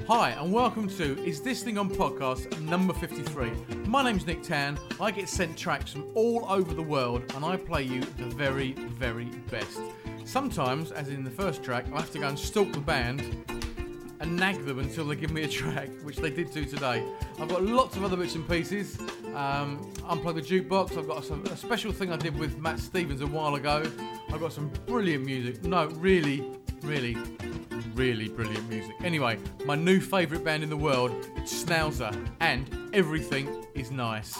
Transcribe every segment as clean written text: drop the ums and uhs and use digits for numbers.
Hi and welcome to Is This Thing On podcast number 53. My name's Nick Tan. I get sent tracks from all over the world and I play you the very, very best. Sometimes, as in the first track, I have to go and stalk the band and nag them until they give me a track, which they did do today. I've got lots of other bits and pieces. Unplug the Jukebox. I've got a special thing I did with Matt Stevens a while ago. I've got some brilliant music. No, really brilliant music. Anyway, my new favourite band in the world, it's Schnauzer, and Everything Is Nice.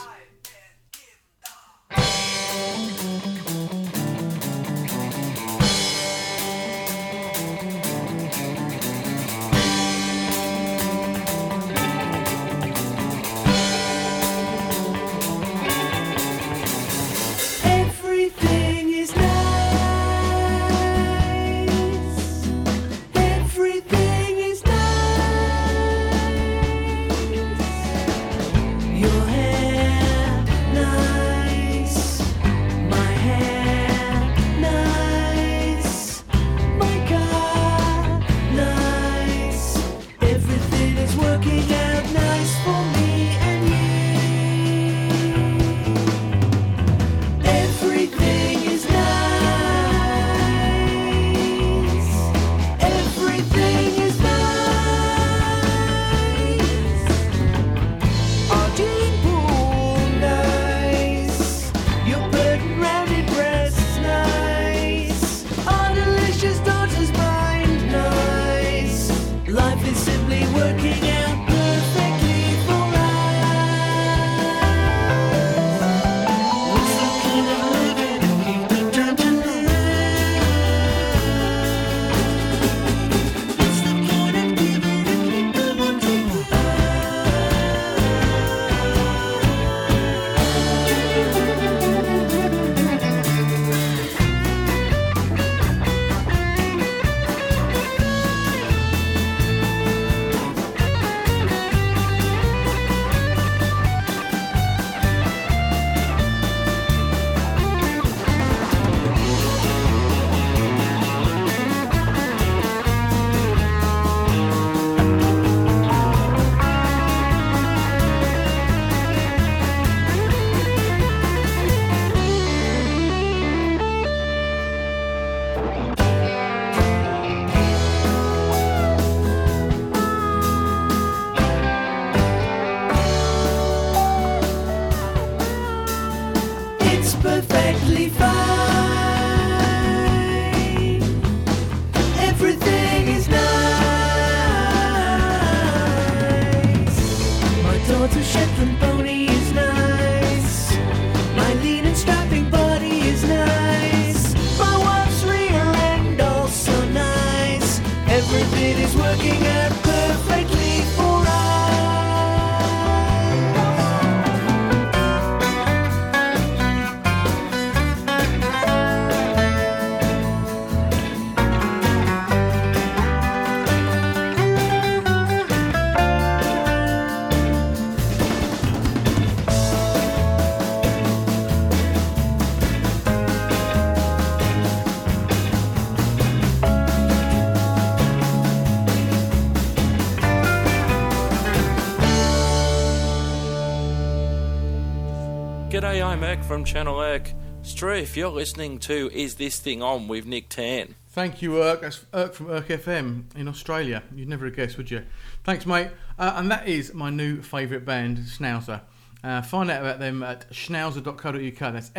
G'day, I'm Erk from Channel Erk. Streif, you're listening to Is This Thing On with Nick Tan. Thank you, Erk. That's Erk from Erk FM in Australia. You'd never have guessed, would you? Thanks, mate. And that is my new favourite band, Schnauzer. Find out about them at schnauzer.co.uk. That's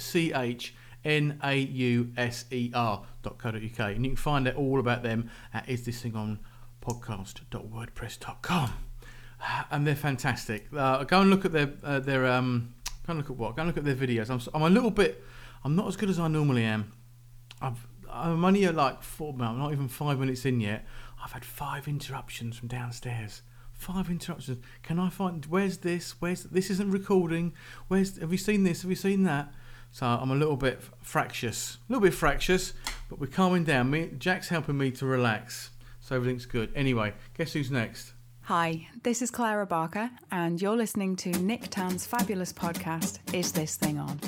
SCHNAUSER.co.uk. And you can find out all about them at isthisthingOnpodcast.wordpress.com. And they're fantastic. Go and look at their Go and look at their videos. I'm not as good as I normally am. I'm only at like not even 5 minutes in yet. I've had 5 interruptions from downstairs. 5 interruptions. Can I find, where's this? This isn't recording. Have you seen this? Have you seen that? So I'm a little bit fractious, but we're calming down. Jack's helping me to relax, so everything's good. Anyway, guess who's next? Hi, this is Clara Barker, and you're listening to Nick Tan's fabulous podcast, Is This Thing On?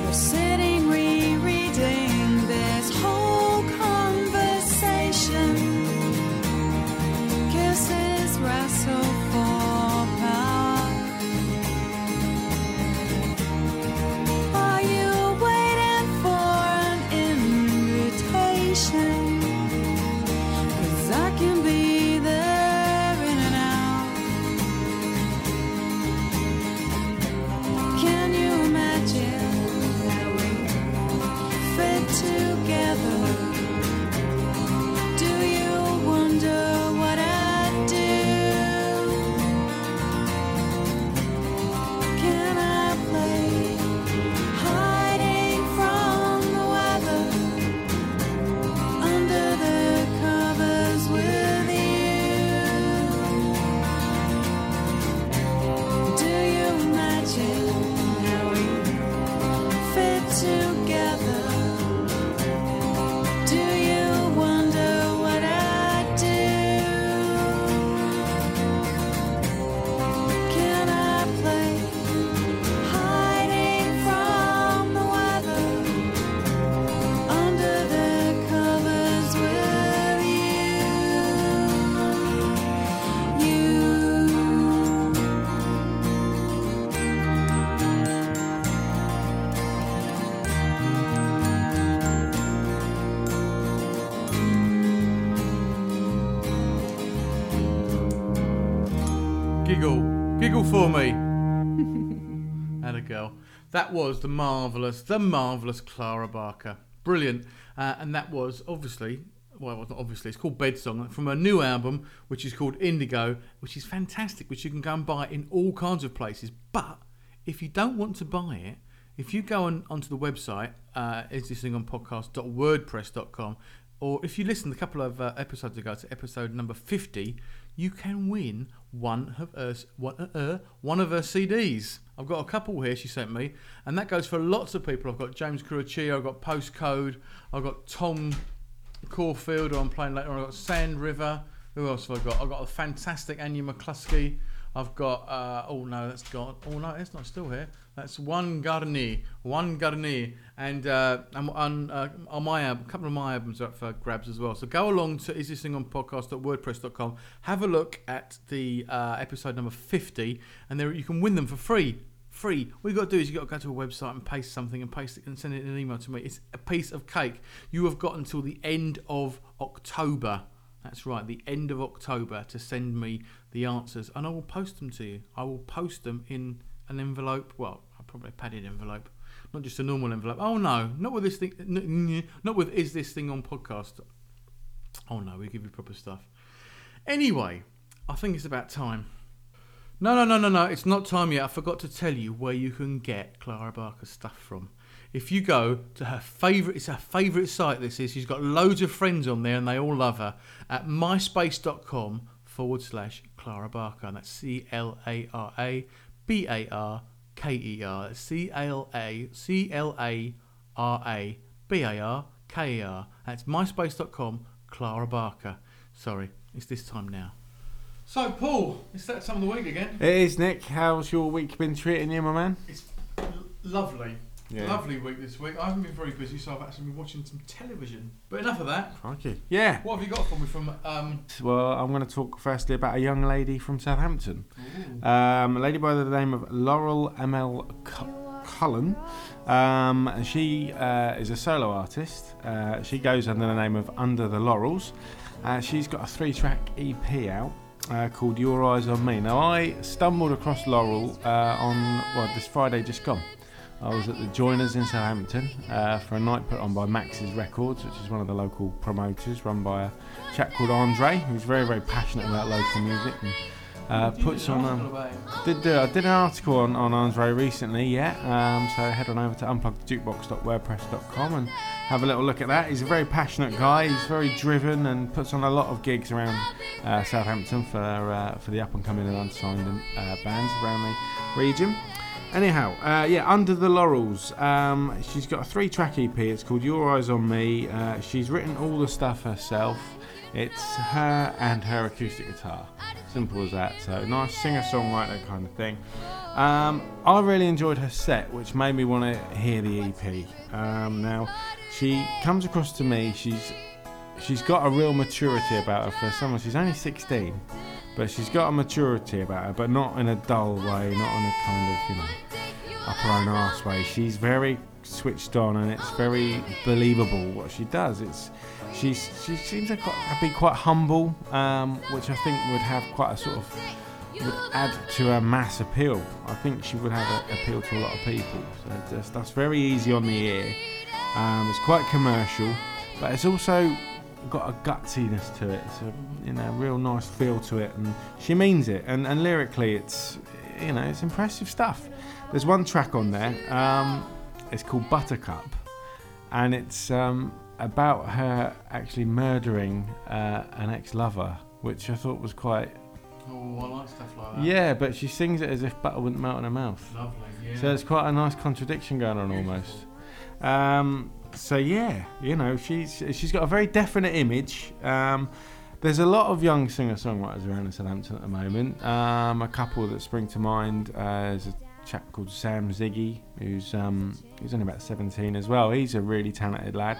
We're sitting rereading this whole conversation. Kisses wrestle for power. Are you waiting for an invitation? 'Cause I can be there in and out. Can you imagine how we fit together? Do you wonder what I'd do? Can I play hiding from the weather under the covers with you? Do you imagine how we fit together? Do you wonder what I'd do? Can I play hiding from the weather under the covers with you? Giggle for me. And a girl. That was the marvellous Clara Barker. Brilliant. And that was obviously, well, it wasn't obviously, it's called Bedsong, from her new album, which is called Indigo, which is fantastic, which you can go and buy in all kinds of places. But if you don't want to buy it, if you go onto the website, isthisthingOnPodcast.wordpress.com, or if you listened a couple of episodes ago to episode number 50, you can win one of her CDs. I've got a couple here she sent me, and that goes for lots of people. I've got James Curachio, I've got Postcode, I've got Tom Caulfield, who I'm playing later on, I've got Sand River. Who else have I got? I've got a fantastic Anya McCluskey. I've got, oh no, that's gone. Oh no, it's not still here. That's One Garni. And on my album, a couple of my albums are up for grabs as well. So go along to isthisthingOnPodcast.wordpress.com, have a look at the episode number 50, and there you can win them for free. All you've got to do is you've got to go to a website and paste something and paste it and send it in an email to me. It's a piece of cake. You have got until the end of October. That's right, the end of October to send me the answers, and I will post them to you. I will post them in an envelope. Well, probably a padded envelope, not just a normal envelope. Oh no, not with this thing. Not with Is This Thing On Podcast. Oh no, we give you proper stuff. Anyway, I think it's about time. No, it's not time yet. I forgot to tell you where you can get Clara Barker's stuff from. If you go to her favourite, it's her favourite site, this is. She's got loads of friends on there and they all love her. At myspace.com/Clara Barker. And that's ClaraBarker. ClaraBarker. That's myspace.com, Clara Barker. Sorry, it's this time now. So, Paul, it's that time of the week again. It is, Nick. How's your week been treating you, my man? It's lovely. Yeah. Lovely week this week. I haven't been very busy, so I've actually been watching some television. But enough of that. Crikey. Yeah. What have you got for me from... Well, I'm going to talk firstly about a young lady from Southampton. A lady by the name of Laurel ML Cullen. She is a solo artist. She goes under the name of Under the Laurels. She's got a 3-track EP out. Called Your Eyes On Me. Now, I stumbled across Laurel on this Friday just gone. I was at the Joiners in Southampton for a night put on by Max's Records, which is one of the local promoters, run by a chap called Andre, who's very, very passionate about local music. And puts on. I did an article on Andre recently, so head on over to unpluggedjukebox.wordpress.com and have a little look at that. He's a very passionate guy. He's very driven and puts on a lot of gigs around Southampton for the up and coming and unsigned bands around the region. Anyhow, Under the Laurels. She's got a 3-track EP. It's called Your Eyes On Me. She's written all the stuff herself. It's her and her acoustic guitar. Simple as that. So nice singer-songwriter kind of thing. I really enjoyed her set, which made me want to hear the EP. Now, she comes across to me. She's got a real maturity about her for someone. She's only 16, but she's got a maturity about her, but not in a dull way, not in a kind of, up her own arse way. She's very switched on, and it's very believable what she does. She seems to be quite humble, which I think would have quite a sort of, would add to her mass appeal. I think she would have an appeal to a lot of people. So that's very easy on the ear. It's quite commercial, but it's also got a gutsiness to it. It's a real nice feel to it, and she means it. And lyrically, it's it's impressive stuff. There's one track on there. It's called Buttercup, and it's about her actually murdering an ex-lover, which I thought was quite. Oh, I like stuff like that. Yeah, but she sings it as if butter wouldn't melt in her mouth. Lovely, yeah. So it's quite a nice contradiction going on almost. So yeah, she's got a very definite image. There's a lot of young singer-songwriters around in Southampton at the moment. A couple that spring to mind. There's a chap called Sam Ziggy, who's only about 17 as well. He's a really talented lad.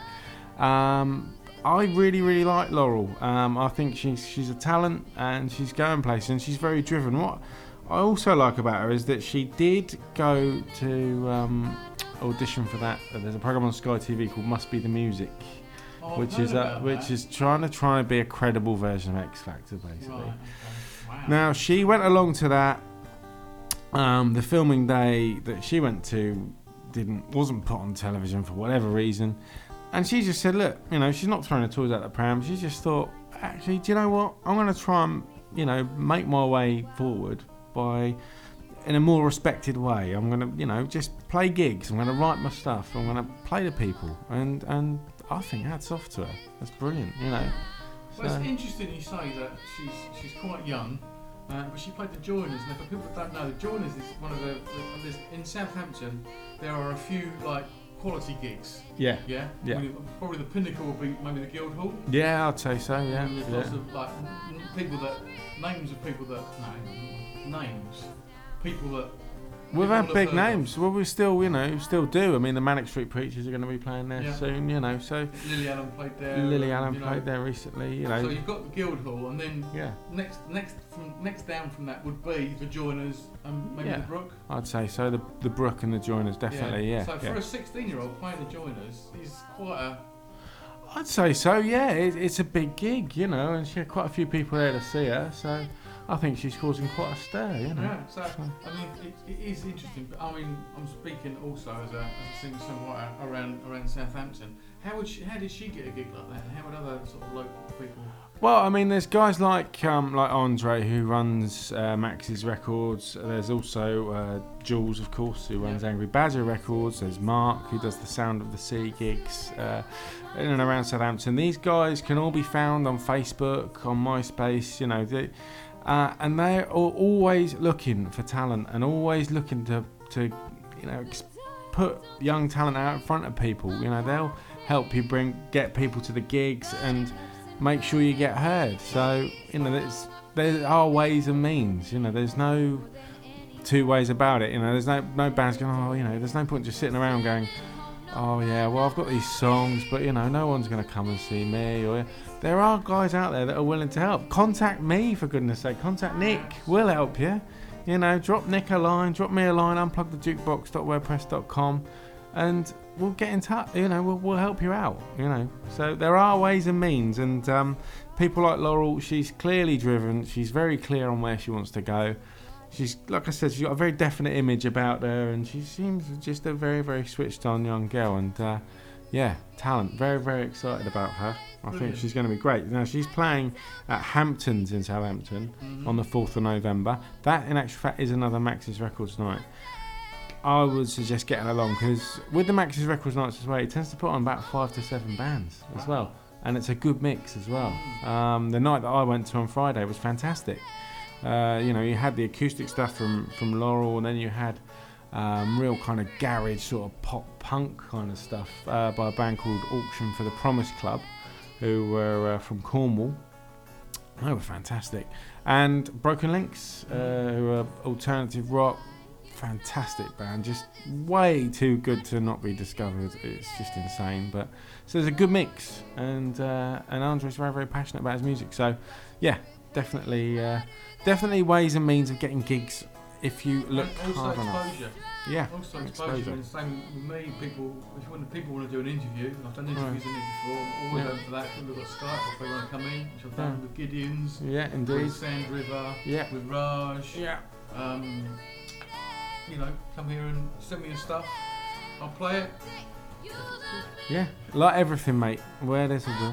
I really, really like Laurel. I think she's a talent, and she's going places, and she's very driven. What I also like about her is that she did go to audition for that. There's a program on Sky TV called Must Be the Music, which is trying to be a credible version of X Factor, basically. Right, okay. Wow. Now she went along to that. The filming day that she went to wasn't put on television for whatever reason. And she just said, look, she's not throwing her toys out the pram. She just thought, actually, do you know what? I'm going to try and, make my way forward in a more respected way. I'm going to, just play gigs. I'm going to write my stuff. I'm going to play to people. And I think hats off to her. That's brilliant, Well, it's interesting you say that she's quite young. But she played the Joiners. Now, for people that don't know, the Joiners is one of in Southampton, there are a few, quality gigs. Yeah. Yeah? Yeah. Probably the pinnacle would be maybe the Guildhall. Yeah, I'd say so, yeah. And there's lots of names people that we've had big names. Well, we still do. I mean, the Manic Street Preachers are going to be playing there soon, So Lily Allen played there. Lily Allen played there recently, So you've got the Guildhall, and then next down from that would be the Joiners and maybe the Brook. I'd say so. The Brook and the Joiners, definitely, yeah. So for a 16-year-old playing the Joiners is quite a. I'd say so, yeah. It's a big gig, and she had quite a few people there to see her, so I think she's causing quite a stir, Yeah, so I mean, it is interesting, but I mean, I'm speaking also as a singer-songwriter around Southampton. How did she get a gig like that? And how would other sort of local people? Well, I mean, there's guys like Andre, who runs Max's Records. There's also Jules, of course, who runs Angry Badger Records. There's Mark, who does the Sound of the Sea gigs in and around Southampton. These guys can all be found on Facebook, on MySpace, and they're always looking for talent and always looking to put young talent out in front of people. They'll help you get people to the gigs and make sure you get heard. So there are ways and means. There's no two ways about it. There's no bands going, there's no point just sitting around going, oh yeah, well I've got these songs, but no one's going to come and see me. Or there are guys out there that are willing to help. Contact me, for goodness sake. Contact Nick. We'll help you. Drop Nick a line, drop me a line, unplugthejukebox.wordpress.com, and we'll get in touch. We'll help you out. So there are ways and means, and people like Laurel, she's clearly driven. She's very clear on where she wants to go. She's, like I said, she's got a very definite image about her, and she seems just a very, very switched on young girl, and talent. Very, very excited about her. I think she's going to be great. Now, she's playing at Hamptons in Southampton on the 4th of November. That, in actual fact, is another Max's Records night. I would suggest getting along, because with the Max's Records nights as well, it tends to put on about 5 to 7 bands as well, and it's a good mix as well. The night that I went to on Friday was fantastic. You had the acoustic stuff from Laurel, and then you had real kind of garage sort of pop punk kind of stuff by a band called Auction for the Promise Club, who were from Cornwall. They were fantastic. And Broken Links, who are alternative rock, fantastic band, just way too good to not be discovered. It's just insane. But so there's a good mix, and Andre's very, very passionate about his music. So yeah, definitely ways and means of getting gigs if you look and also hard enough. exposure. Yeah, Also exposure. And same with me, people want to do an interview, I've done interviews in it before, I'm always open for that. People have got Skype if they want to come in, which I've done with Gideons, yeah, indeed, with Sand River, yeah, with Raj. yeah. Come here and send me your stuff. I'll play it. Yeah, like everything, mate. Where there's a will,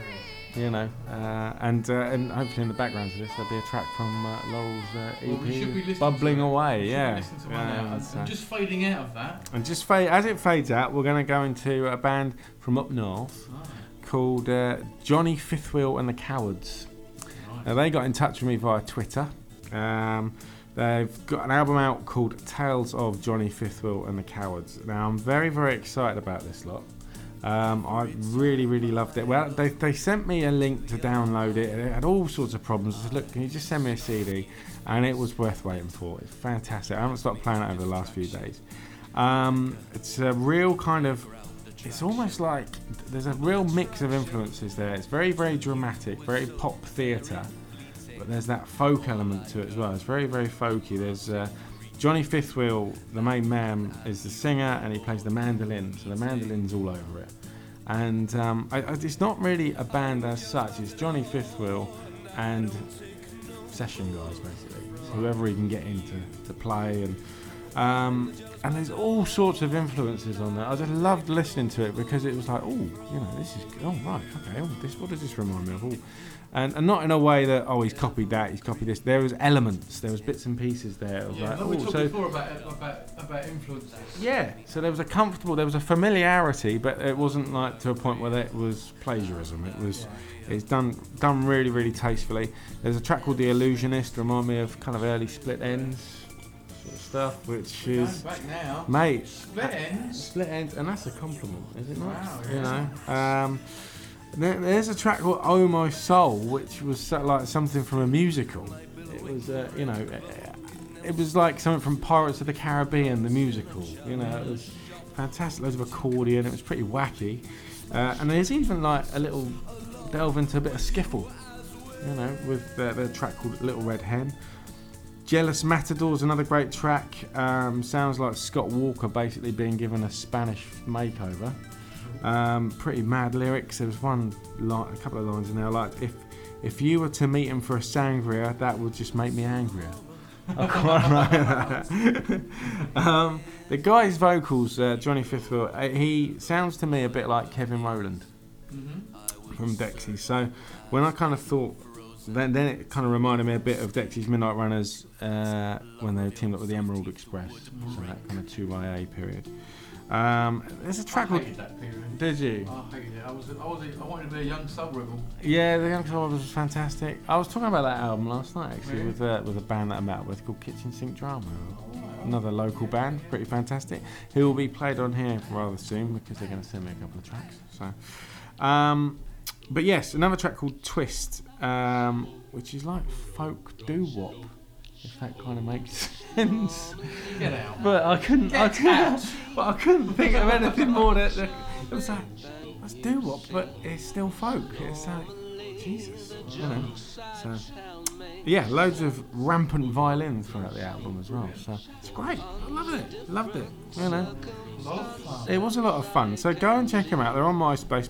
and hopefully in the background to this there'll be a track from Laurel's EP, Bubbling Away. Yeah, I'm just fading out of that. And just as it fades out, we're going to go into a band from up north called Johnny Fifthwheel and the Cowards. Nice. Now they got in touch with me via Twitter. They've got an album out called Tales of Johnny Fifthwheel and the Cowards. Now I'm very, very excited about this lot. I really, really loved it. Well, they sent me a link to download it, and it had all sorts of problems. I said, look, can you just send me a CD? And it was worth waiting for. It's fantastic. I haven't stopped playing it over the last few days. It's a real kind of, it's almost like there's a real mix of influences there. It's very, very dramatic, very pop theatre, but there's that folk element to it as well. It's very, very folky. There's Johnny Fifthwheel, the main man, is the singer, and he plays the mandolin, so the mandolin's all over it. And it's not really a band as such. It's Johnny Fifthwheel and session guys, basically, so whoever he can get in to play, and there's all sorts of influences on there. I just loved listening to it because it was like, this is good. Oh right, okay. What does this remind me of? And not in a way that he's copied that, he's copied this. There was elements, there was bits and pieces there. We talked before about influences. Yeah, so there was a familiarity, but it wasn't like to a point where it was plagiarism. It's done really, really tastefully. There's a track called The Illusionist, remind me of kind of early Split Ends sort of stuff, which is back now, mate. Split Ends, and that's a compliment, is it not? Wow, yeah. There's a track called Oh My Soul, which was like something from a musical. It was, it was like something from Pirates of the Caribbean, the musical. It was fantastic. Loads of accordion. It was pretty wacky. And there's even like a little delve into a bit of skiffle, with the track called Little Red Hen. Jealous Matador's another great track. Sounds like Scott Walker basically being given a Spanish makeover. Pretty mad lyrics. There was a couple of lines in there like, if you were to meet him for a sangria, that would just make me angrier. I quite like that. The guy's vocals, Johnny Fifthwheel, he sounds to me a bit like Kevin Rowland from Dexys. So when I kind of thought, then it kind of reminded me a bit of Dexys Midnight Runners when they teamed up with the Emerald Express. So that kind of 2YA period. There's a track called. That period. Did you? I hated it. I wanted to be a young soul rebel. Yeah, the Young Soul Rebels was fantastic. I was talking about that album last night actually, really? with a band that I met with called Kitchen Sink Drama. Another local band, pretty fantastic. Who will be played on here rather soon because they're going to send me a couple of tracks. So, but yes, another track called Twist, which is like folk doo-wop. If that kind of makes sense. Get out. But I couldn't think of anything more that it was like, let's do what, but it's still folk. It's like, Jesus, So, yeah, loads of rampant violins throughout the album as well. So it's great. I loved it. It was a lot of fun. So go and check them out. They're on MySpace,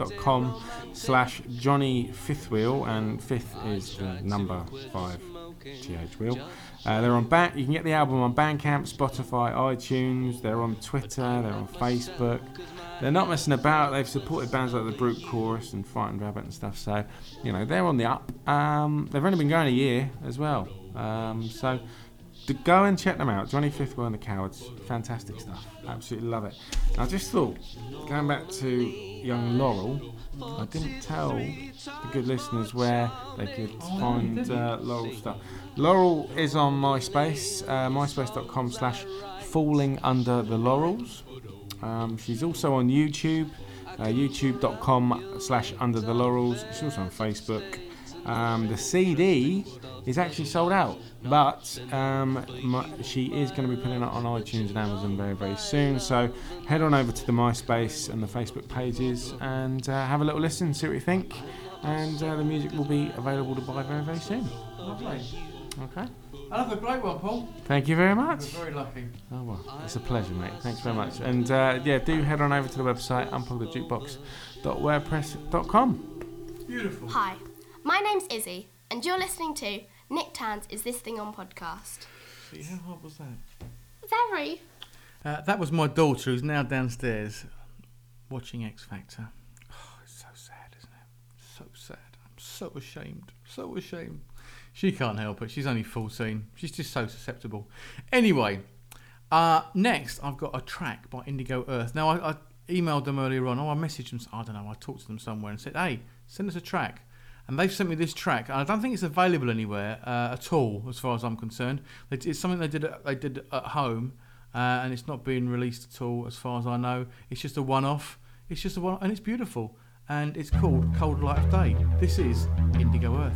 myspace.com/Johnny Fifthwheel, and fifth is the number 5. TH Wheel. They're on you can get the album on Bandcamp, Spotify, iTunes. They're on Twitter, they're on Facebook. They're not messing about. They've supported bands like the Brute Chorus and Frightened Rabbit and stuff. So, they're on the up. They've only been going a year as well. So to go and check them out. Johnny Fifthwheel and the Cowards. Fantastic stuff. Absolutely love it. I just thought, going back to young Laurel, I didn't tell the good listeners where they could find Laurel stuff. Laurel is on MySpace, myspace.com/Falling Under the Laurels. She's also on YouTube, youtube.com/Under the Laurels. She's also on Facebook. The CD is actually sold out, but she is going to be putting it on iTunes and Amazon very, very soon. So head on over to the MySpace and the Facebook pages and have a little listen, see what you think. And the music will be available to buy very, very soon. Lovely. Okay. Have a great one, Paul. Thank you very much. You're very lucky. Oh, well, it's a pleasure, mate. Thanks very much. And do head on over to the website, unplugthejukebox.wordpress.com. Beautiful. Hi, my name's Izzy, and you're listening to Nick Tan's Is This Thing On podcast. See, how hard was that? Very. That was my daughter, who's now downstairs watching X Factor. Oh, it's so sad, isn't it? So sad. I'm so ashamed. So ashamed. She can't help it. She's only 14. She's just so susceptible. Anyway, next I've got a track by Indigo Earth. Now, I emailed them earlier on. I messaged them. I don't know. I talked to them somewhere and said, hey, send us a track. And they've sent me this track. And I don't think it's available anywhere at all, as far as I'm concerned. It's something they did at home, and it's not being released at all, as far as I know. It's just a one-off. It's just a one, and it's beautiful. And it's called Cold Light of Day. This is Indigo Earth.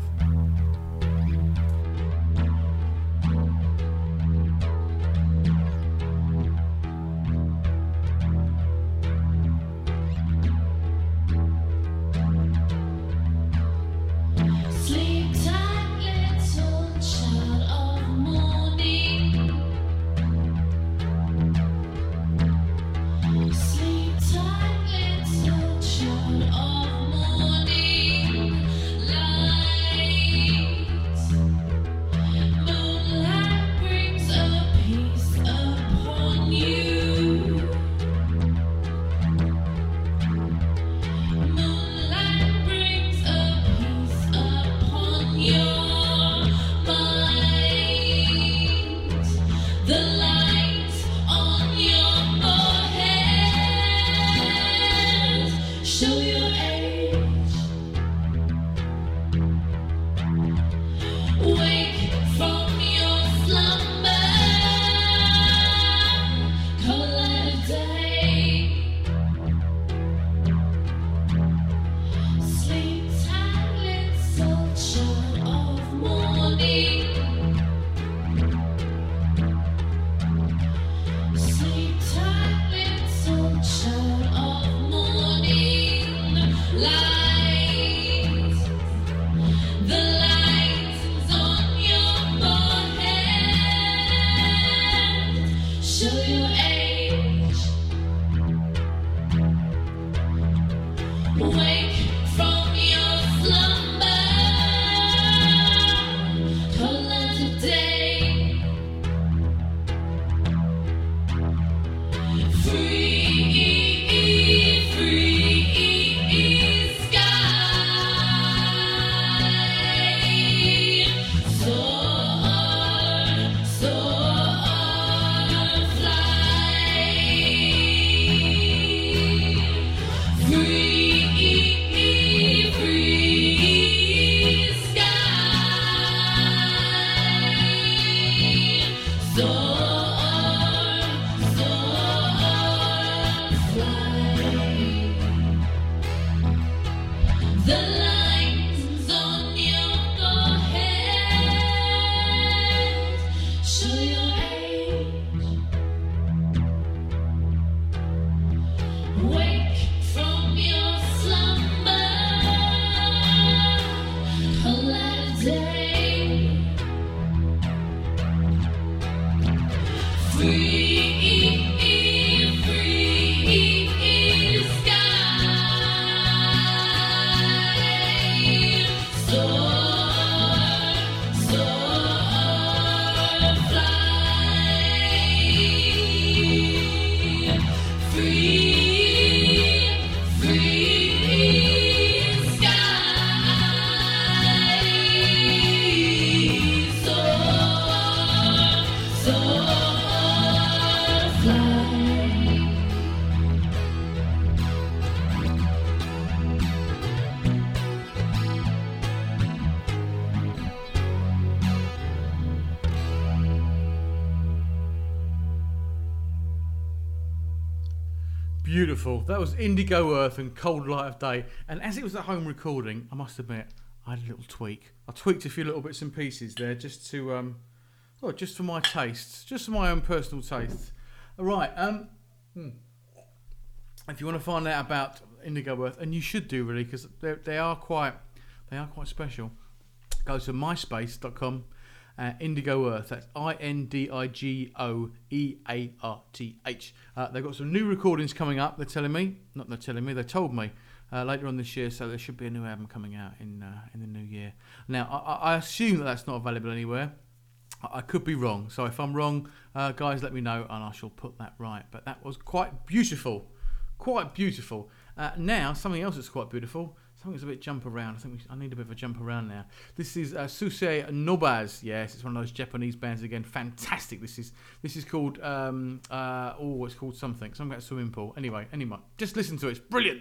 Beautiful. That was Indigo Earth and Cold Light of Day. And as it was a home recording, I must admit, I had a little tweak. I tweaked a few little bits and pieces there just to, just for my tastes, just for my own personal tastes. All right. If you want to find out about Indigo Earth, and you should do really, because they are quite special. Go to myspace.com. Indigo Earth, that's INDIGOEARTH. They've got some new recordings coming up. They told me later on this year, so there should be a new album coming out in the new year. Now, I assume that's not available anywhere. I could be wrong, so if I'm wrong, guys, let me know and I shall put that right. But that was quite beautiful. Now, something else that's quite beautiful. Something's a bit jump around. I think I need a bit of a jump around now. This is Susei Nobaz. Yes, it's one of those Japanese bands again. Fantastic. This is called it's called something about a swimming pool. Anyway, just listen to it. It's brilliant.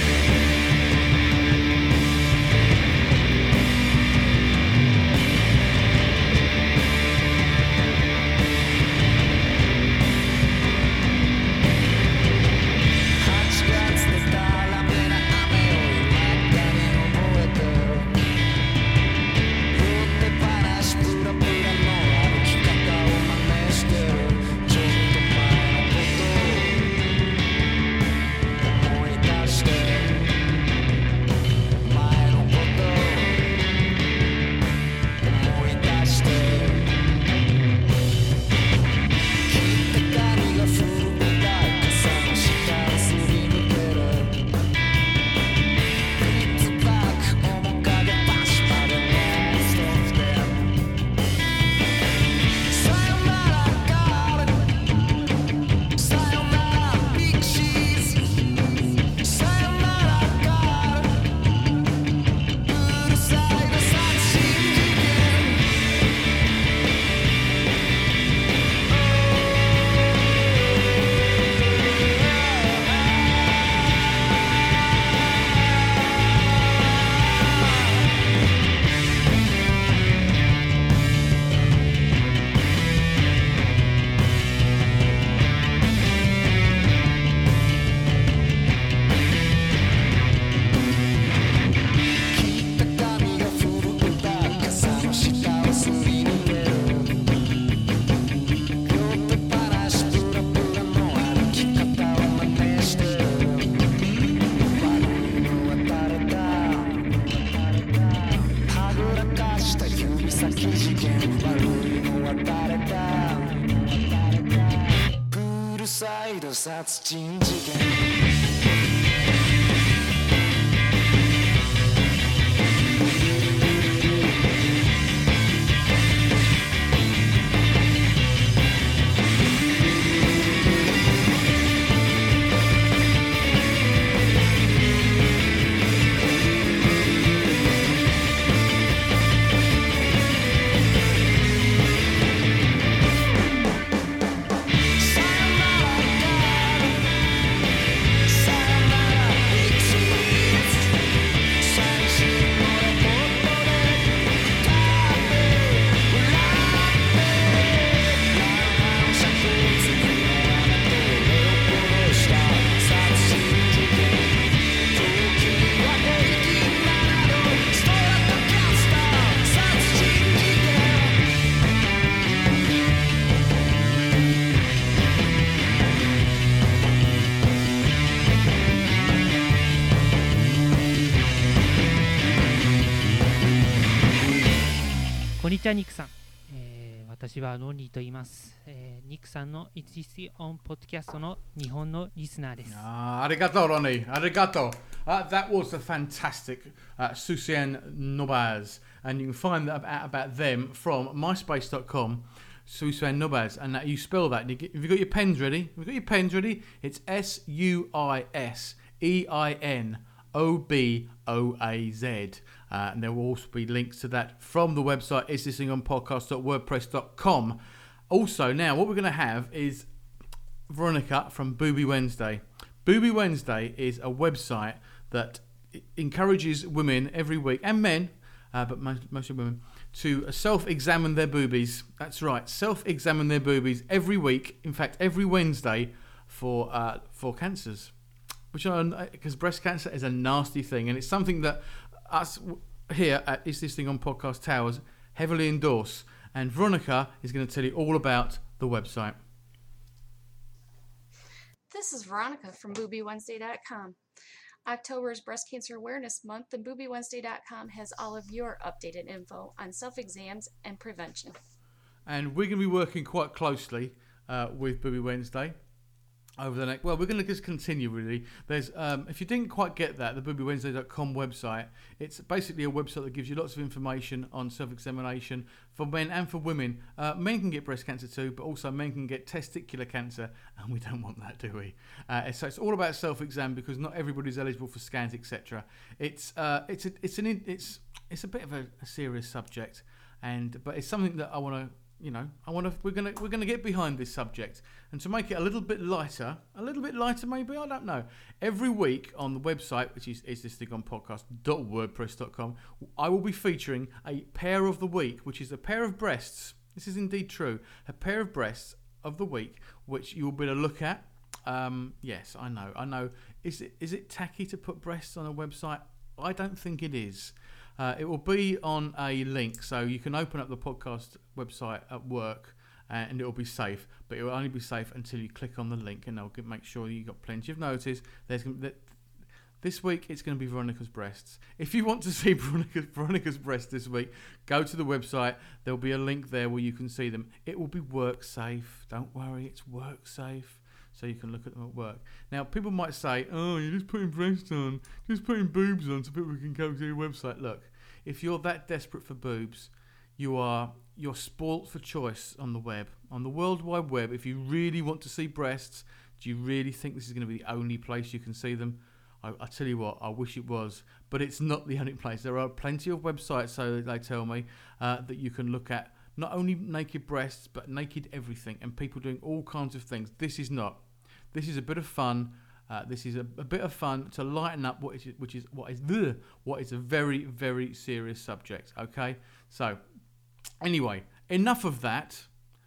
こんにちは、ニックさん。私はロンリーと言います。ニックさんの It's This On Podcast の日本のリスナーです。 Arigato, Ronnie. Arigato. That was a fantastic Susei Nobaz. And you can find out about them from myspace.com, Susei Nobaz. And you spell that. Have you got your pens ready? It's SUISEINOBOAZ. And there will also be links to that from the website isthisingonpodcast.wordpress.com. Also, now what we're going to have is Veronica from Booby Wednesday. Booby Wednesday is a website that encourages women every week, and men, but mostly women, to self-examine their boobies. That's right, self-examine their boobies every week. In fact, every Wednesday for cancers, which because breast cancer is a nasty thing, and it's something that us here at Is This Thing On Podcast Towers heavily endorse. And Veronica is going to tell you all about the website. This is Veronica from BoobieWednesday.com. October is Breast Cancer Awareness Month, and BoobieWednesday.com has all of your updated info on self-exams and prevention. And we're going to be working quite closely with Boobie Wednesday over the next... Well, we're going to just continue, really. There's, if you didn't quite get that, the BoobieWednesday.com website, it's basically a website that gives you lots of information on self-examination for men and for women. Men can get breast cancer too, but also men can get testicular cancer, and we don't want that, do we? So it's all about self-exam because not everybody's eligible for scans, etc. It's a bit of a serious subject, but it's something that I want to... we're gonna get behind this subject, and to make it a little bit lighter maybe, I don't know. Every week on the website, which is thisthingOnPodcast.wordpress.com, I will be featuring a pair of the week, which is a pair of breasts. This is indeed true, a pair of breasts of the week, which you will be able to look at. Yes, I know. Is it tacky to put breasts on a website? I don't think it is. It will be on a link, so you can open up the podcast website at work, and it will be safe. But it will only be safe until you click on the link, and they'll make sure you got plenty of notice. This week it's going to be Veronica's breasts. If you want to see Veronica's breasts this week, go to the website. There'll be a link there where you can see them. It will be work safe. Don't worry, it's work safe. So you can look at them at work. Now, people might say, oh, you're just putting breasts on, just putting boobs on so people can go to your website. Look, if you're that desperate for boobs, you're spoilt for choice on the web. On the World Wide Web, if you really want to see breasts, do you really think this is going to be the only place you can see them? I tell you what, I wish it was, but it's not the only place. There are plenty of websites, so they tell me, that you can look at not only naked breasts, but naked everything, and people doing all kinds of things. This is not. This is a bit of fun. This is a bit of fun to lighten up what is a very, very serious subject. Okay, so anyway, enough of that.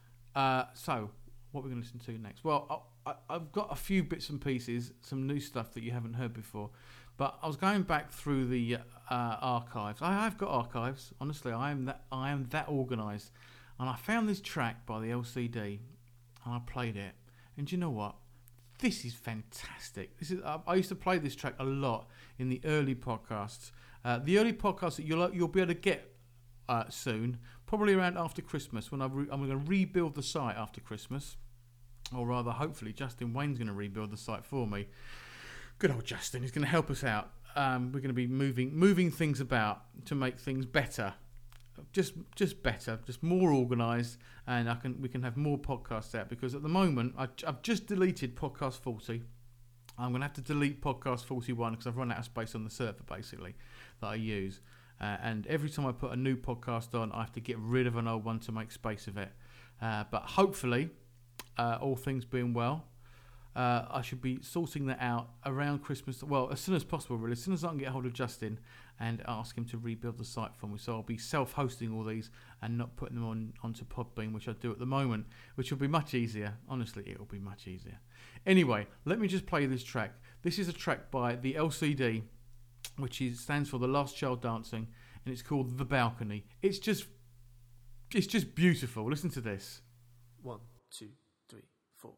So what we're going to listen to next? Well, I've got a few bits and pieces, some new stuff that you haven't heard before. But I was going back through the archives. I've got archives. Honestly, I am that organised. And I found this track by the LCD, and I played it. And do you know what? This is fantastic. I used to play this track a lot in the early podcasts. The early podcasts that you'll be able to get soon, probably around after Christmas, when I'm going to rebuild the site after Christmas, or rather, hopefully, Justin Wayne's going to rebuild the site for me. Good old Justin, he's going to help us out. We're going to be moving things about to make things better. Just better, just more organised, and we can have more podcasts out, because at the moment I've just deleted podcast 40. I'm going to have to delete podcast 41 because I've run out of space on the server basically that I use, and every time I put a new podcast on, I have to get rid of an old one to make space of it. But hopefully, all things being well, I should be sorting that out around Christmas. Well, as soon as possible, really. As soon as I can get hold of Justin and ask him to rebuild the site for me. So I'll be self-hosting all these and not putting them onto Podbean, which I do at the moment, which will be much easier. Honestly, it will be much easier. Anyway, let me just play this track. This is a track by the LCD, which stands for The Last Child Dancing, and it's called The Balcony. It's just beautiful. Listen to this. 1, 2, 3, 4.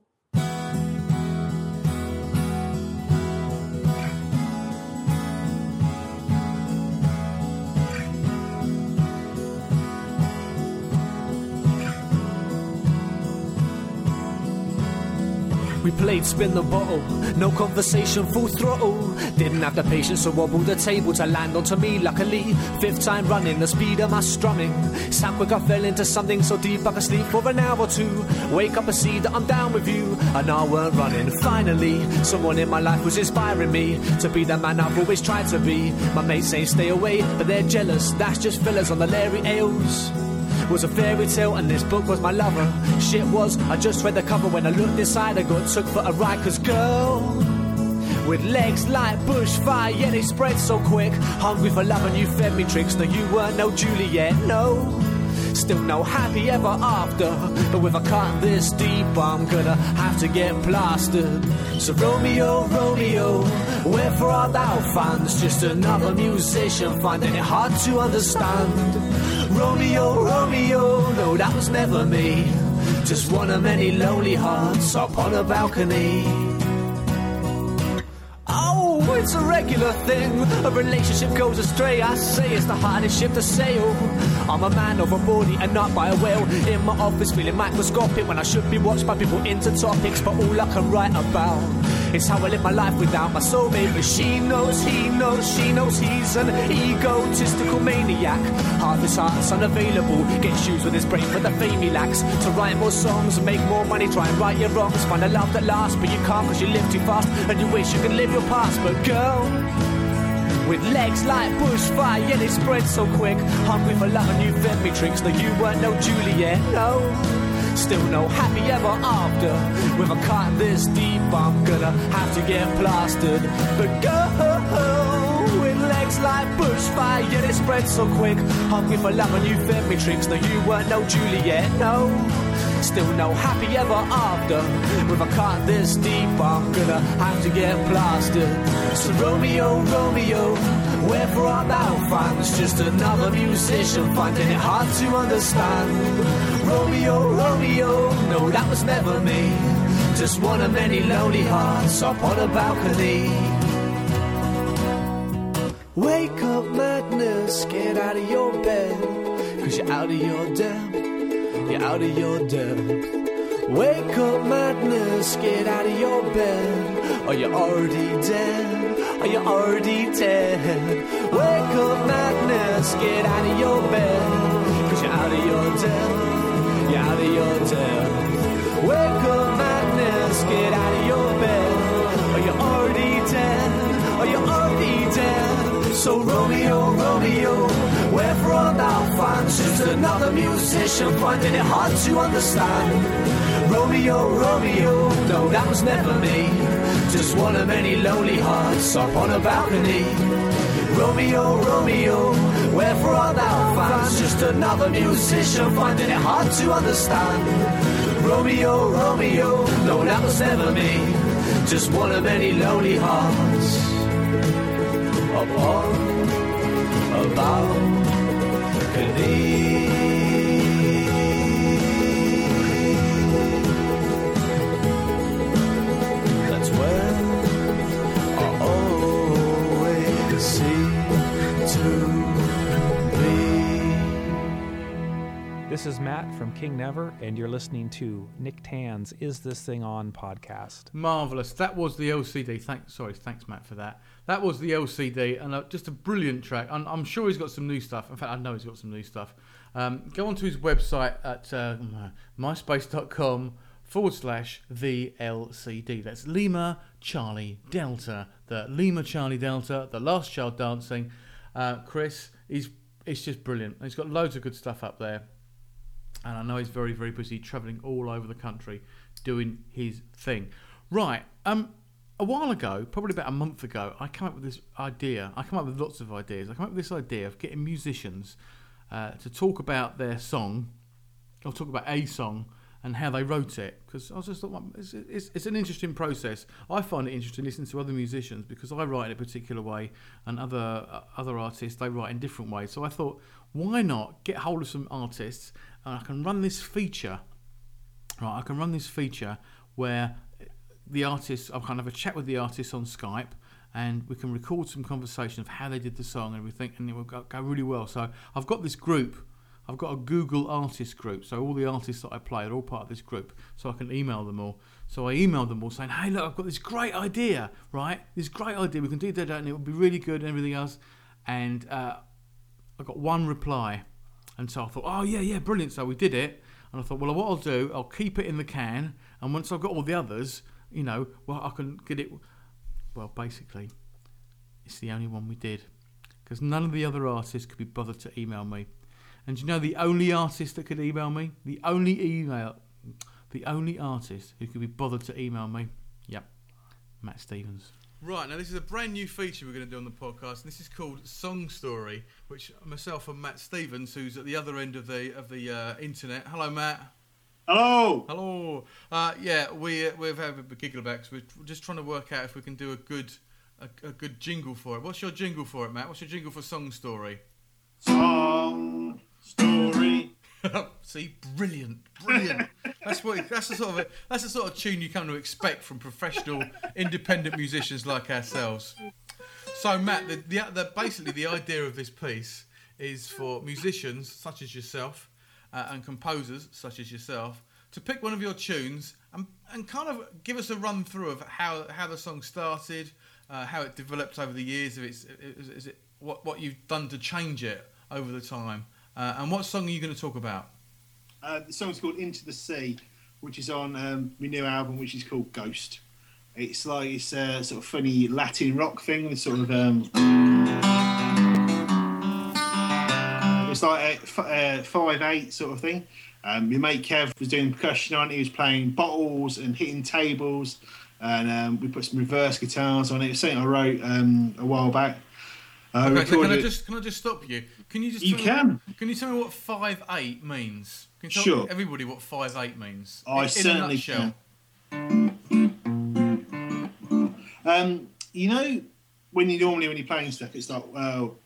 We played spin the bottle, no conversation, full throttle. Didn't have the patience to wobble the table to land onto me. Luckily, 5th time running, the speed of my strumming. Sound quick, I fell into something so deep I could sleep for an hour or two. Wake up and see that I'm down with you, and I weren't running. Finally, someone in my life was inspiring me to be the man I've always tried to be. My mates say stay away, but they're jealous. That's just fillers on the Larry Ales. Was a fairy tale and this book was my lover. Shit was, I just read the cover. When I looked inside I got took for a ride. Cause girl, with legs like bushfire, yeah, they spread so quick. Hungry for love and you fed me tricks. No, you weren't no Juliet, no. Still no happy ever after. But with a cut this deep, I'm gonna have to get plastered. So Romeo, Romeo, wherefore art thou found? Just another musician finding it hard to understand. Romeo, Romeo, no, that was never me. Just one of many lonely hearts upon a balcony. Oh, it's a regular thing. A relationship goes astray. I say it's the hardest ship to sail. I'm a man of a body and not by a whale. In my office feeling microscopic when I should be watched by people into topics. But all I can write about is how I live my life without my soulmate. But she knows, he knows, she knows he's an egotistical maniac. Half his heart's unavailable. Get shoes with his brain for the fame he lacks. To write more songs and make more money. Try and right your wrongs. Find a love that lasts, but you can't cause you live too fast. And you wish you could live your past. But girl, with legs like bushfire, yeah, they spread so quick. Hungry for love and you fed me tricks. No, you weren't no Juliet, no. Still no happy ever after. With a cut this deep, I'm gonna have to get plastered. But girl, with legs like bushfire, yeah, they spread so quick. Hungry for love and you fed me tricks. No, you weren't no Juliet, no. Still no happy ever after. With a cut this deep, I'm gonna have to get plastered. So Romeo, Romeo, wherefore art thou found? It's just another musician finding it hard to understand. Romeo, Romeo, no, that was never me. Just one of many lonely hearts up on a balcony. Wake up, madness, get out of your bed, 'cause you're out of your depth. You're out of your depth. Wake up, madness, get out of your bed. Are you already dead? Are you already dead? Wake up, madness, get out of your bed. 'Cause you're out of your depth. You're out of your depth. Wake up, madness, get out of your bed. Are you already dead? Are you already dead? So Romeo, Romeo, wherefore art thou found? Just another musician finding it hard to understand. Romeo, Romeo, no, that was never me. Just one of many lonely hearts up on a balcony. Romeo, Romeo, wherefore art thou found? Just another musician finding it hard to understand. Romeo, Romeo, no, that was never me. Just one of many lonely hearts upon a balcony. That's where I always seem to be. This is Matt from King Never, and you're listening to Nick Tan's Is This Thing On podcast. Marvellous. That was the LCD. Thanks, Matt, for that. That was the LCD, and just a brilliant track. I'm sure he's got some new stuff. In fact, I know he's got some new stuff. Go onto his website at myspace.com/the LCD. That's Lima Charlie Delta. The Lima Charlie Delta, The Last Child Dancing. Chris, it's just brilliant. He's got loads of good stuff up there. And I know he's very, very busy travelling all over the country doing his thing. Right. A while ago, probably about a month ago, I came up with this idea. I come up with lots of ideas. I come up with this idea of getting musicians to talk about their song, or talk about a song and how they wrote it. Because I just thought it's an interesting process. I find it interesting listening to other musicians because I write in a particular way, and other artists, they write in different ways. So I thought, why not get hold of some artists and I can run this feature. Right, I can run this feature where the artists, I'll kind of have a chat with the artists on Skype, and we can record some conversation of how they did the song and everything, and it will go really well. So I've got this group. I've got a Google artist group, so all the artists that I play are all part of this group, so I can email them all. So I emailed them all saying, hey, look, I've got this great idea, right? This great idea, we can do that, and it would be really good and everything else. And I got one reply, and so I thought, oh, yeah, brilliant. So we did it, and I thought, well, what I'll do, I'll keep it in the can, and once I've got all the others, I can get it. Well, basically, it's the only one we did, because none of the other artists could be bothered to email me. And you know the only artist that could email me? The only artist who could be bothered to email me? Yep, Matt Stevens. Right, now this is a brand new feature we're going to do on the podcast, and this is called Song Story, which myself and Matt Stevens, who's at the other end of the internet. Hello, Matt. Hello. Hello. We've had a giggle about because we're just trying to work out if we can do a good jingle for it. What's your jingle for it, Matt? What's your jingle for Song Story? Song Story. See, brilliant. That's the sort of tune you come to expect from professional, independent musicians like ourselves. So, Matt, basically the idea of this piece is for musicians such as yourself and composers such as yourself to pick one of your tunes and kind of give us a run through of how the song started, how it developed over the years, is it what you've done to change it over the time. And what song are you going to talk about? The song's called Into the Sea, which is on my new album, which is called Ghost. It's a sort of funny Latin rock thing with sort of it's like a 5/8 sort of thing. My mate Kev was doing percussion on it. He was playing bottles and hitting tables, and we put some reverse guitars on it. It's something I wrote a while back. Okay, so can I just stop you? Can you just can you tell me what 5/8 means? Can you tell everybody what 5/8 means? I certainly can. You know, when you're playing stuff, it's like so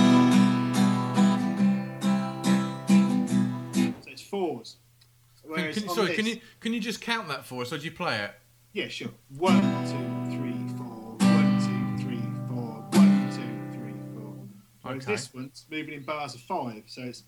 it's fours. Can you just count that for us? Or do you play it? Yeah, sure. 1, 2, 3, 4. 1, 2, 3, 4. 1, 2, 3, 4. Whereas this one's moving in bars of 5, so it's.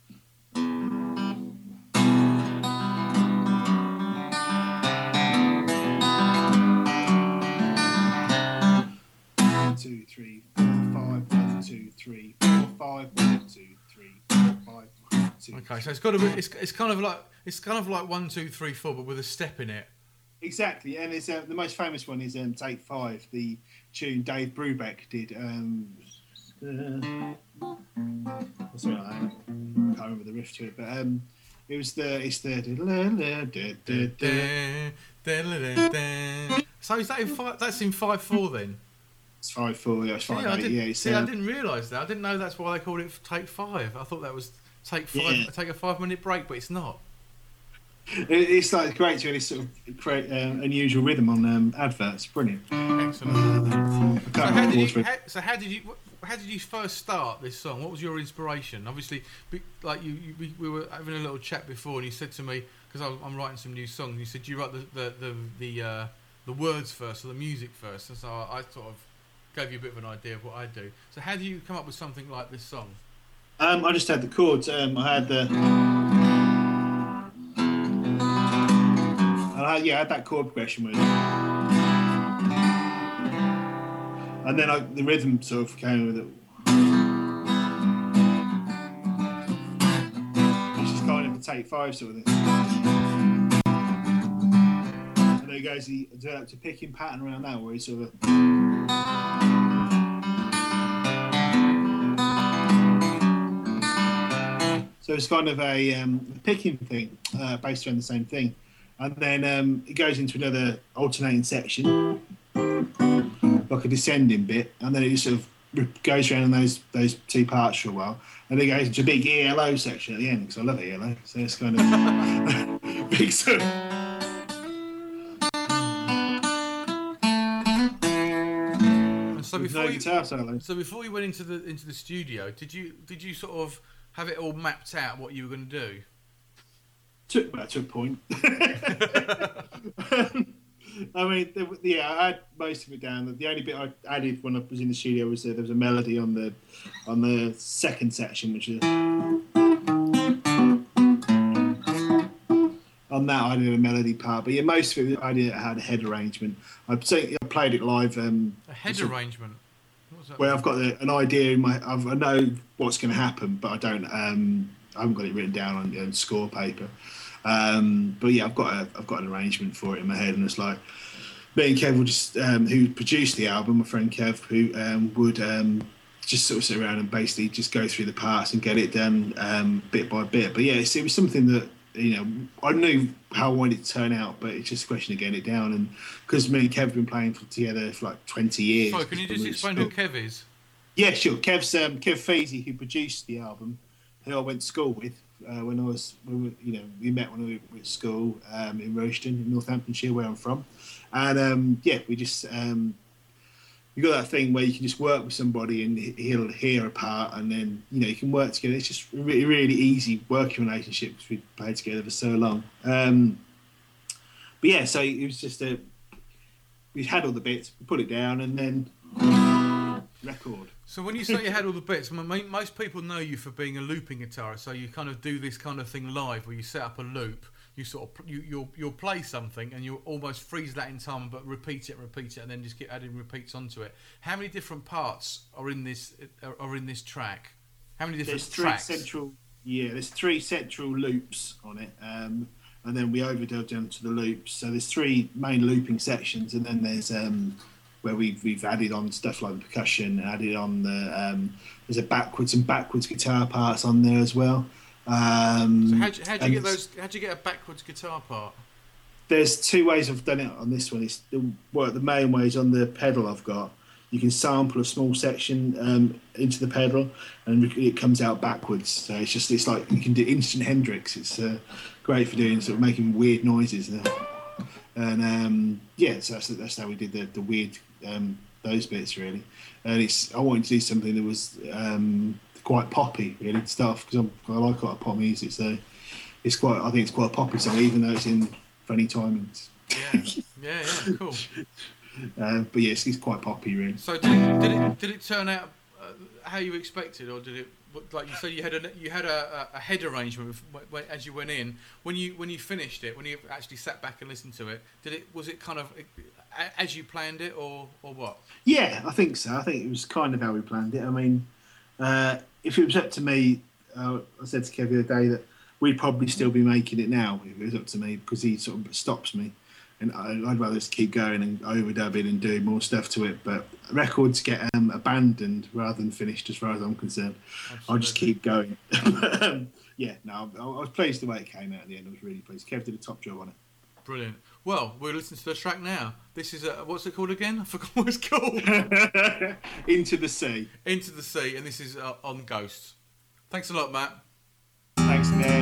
2, 3, 4, 5. 1, 2, 3, 4, 5. 1, 2, 3, 4, 5. 1, 2. Okay, so it's got to be. It's kind of like 1, 2, 3, 4, but with a step in it. Exactly, and it's the most famous one is Take 5, the tune Dave Brubeck did. Something like that. I can't remember the riff to it, but it's the. So is that in 5? That's in 5/4 then. It's 5/4. Yeah, it's 5/8. I didn't realise that. I didn't know that's why they called it Take 5. I thought that was Take 5. Yeah. Take a 5-minute break, but it's not. It's like great to really sort of create unusual rhythm on adverts. Brilliant. Excellent. So how did you first start this song? What was your inspiration? Obviously, like we were having a little chat before, and you said to me, because I'm writing some new songs, and you said you write the words first or the music first, and so I sort of gave you a bit of an idea of what I do. So how do you come up with something like this song? I just had the chords. I had I had that chord progression with it. And then the rhythm sort of came with it. Which is kind of the Take 5 sort of thing. And then he developed a picking pattern around that where he sort of... So it's kind of a picking thing based around the same thing. And then it goes into another alternating section, like a descending bit, and then it just sort of goes around in those two parts for a while, and then it goes into a big ELO section at the end, because I love ELO, so it's kind of big sort of... So before you went into the studio, did you sort of have it all mapped out what you were going to do? To a point. I mean, I had most of it down. The only bit I added when I was in the studio was there was a melody on the second section, which is on that I did a melody part. But yeah, most of it I had a head arrangement. I played it live. A head arrangement. Where I've got an idea in my. I know what's going to happen, but I don't. I haven't got it written down on score paper. But yeah, I've got an arrangement for it in my head, and it's like me and Kev would just who produced the album, my friend Kev, who would just sort of sit around and basically just go through the parts and get it done bit by bit. But yeah, it was something that I knew how I wanted it to turn out, but it's just a question of getting it down. And because me and Kev have been playing together for like 20 years. Sorry, can you just explain who Kev is? Yeah, sure. Kev's Kev Feasy, who produced the album, who I went to school with we met when we were at school in Royston, in Northamptonshire, where I'm from. And we just you got that thing where you can just work with somebody and he'll hear a part, and then you can work together. It's just really, really easy working relationship because we've played together for so long. But yeah, so it was just we had all the bits, we put it down, and then record. So when you say you had all the bits, most people know you for being a looping guitarist. So you kind of do this kind of thing live, where you set up a loop, you sort of you'll play something, and you'll almost freeze that in time, but repeat it, and then just keep adding repeats onto it. How many different parts are in this track? How many different tracks? There's 3 central loops on it, and then we overdubbed down to the loops. So there's 3 main looping sections, and then there's where we've added on stuff like the percussion, added on there's a backwards guitar parts on there as well. So how'd you get a backwards guitar part? There's 2 ways I've done it on this one. It's the main way is on the pedal I've got. You can sample a small section into the pedal, and it comes out backwards. So it's like you can do instant Hendrix. It's great for doing sort of making weird noises. And so that's how we did the weird those bits really. And I wanted to do something that was quite poppy really stuff, because I like a lot of pop music. So I think it's quite a poppy song, even though it's in funny timings. Yeah, cool. But yes, it's quite poppy really. So did it turn out how you expected, or did it, like you said, you had a head arrangement as you went in? When you finished it, when you actually sat back and listened to it, was it kind of as you planned it, or what? Yeah, I think so. I think it was kind of how we planned it. I mean, if it was up to me, I said to Kev the other day that we'd probably still be making it now if it was up to me, because he sort of stops me. And I'd rather just keep going and overdubbing and doing more stuff to it. But records get abandoned rather than finished, as far as I'm concerned. Absolutely. I'll just keep going. I was pleased the way it came out at the end. I was really pleased. Kev did a top job on it. Brilliant. Well, we're listening to the track now. This is what's it called again? I forgot what it's called. Into the Sea. Into the Sea, and this is on Ghosts. Thanks a lot, Matt. Thanks, Nick.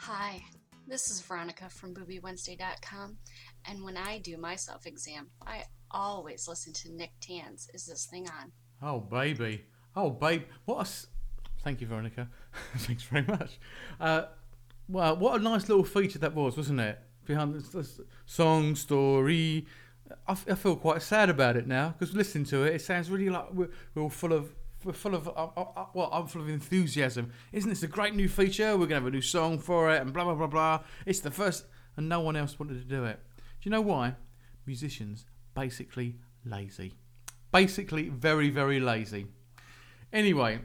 Hi, this is Veronica from BoobyWednesday.com, and when I do my self-exam, I always listen to Nick Tan's Is This Thing On? Oh, baby. Oh, babe. Thank you, Veronica. Thanks very much. Well, what a nice little feature that was, wasn't it? Behind the song story. I feel quite sad about it now, because listening to it, it sounds really like we're all full of I'm full of enthusiasm. Isn't this a great new feature? We're going to have a new song for it and blah, blah, blah, blah. It's the first, and no one else wanted to do it. Do you know why? Musicians, basically lazy. Basically very, very lazy. Anyway,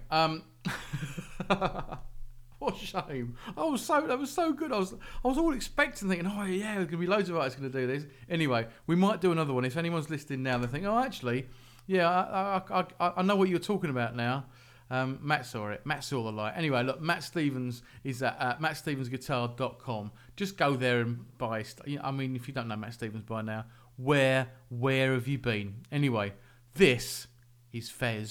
what a shame. That was so good. I was all expecting, thinking, oh yeah, there's going to be loads of artists going to do this. Anyway, we might do another one. If anyone's listening now, they think, oh, actually, yeah, I know what you're talking about now. Matt saw it. Matt saw the light. Anyway, look, Matt Stevens is at mattstevensguitar.com. Just go there and buy stuff. I mean, if you don't know Matt Stevens by now, where have you been? Anyway, this is Fez.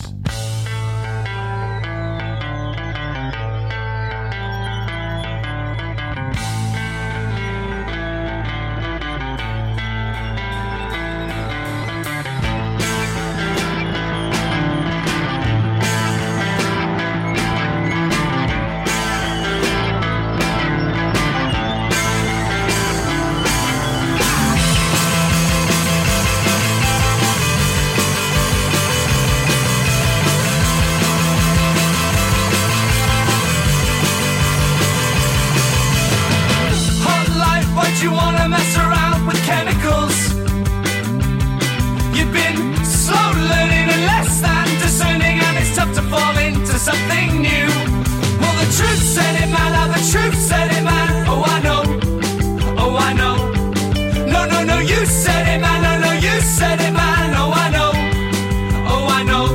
You wanna mess around with chemicals? You've been slow learning and less than discerning, and it's tough to fall into something new. Well, the truth said it, man. The truth said it, man. Oh, I know. Oh, I know. No, you said it, man. No, you said it, man. Oh, I know. Oh, I know.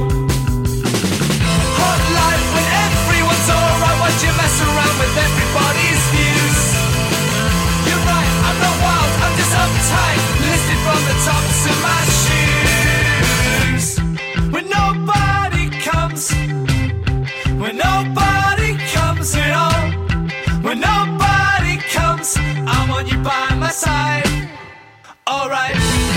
Hot life when everyone's alright. Why'd you mess around with everybody's views? You're right, I'm not wild, I'm just uptight, listed from the tops of my shoes. When nobody comes at all. When nobody comes, I want you by my side. Alright.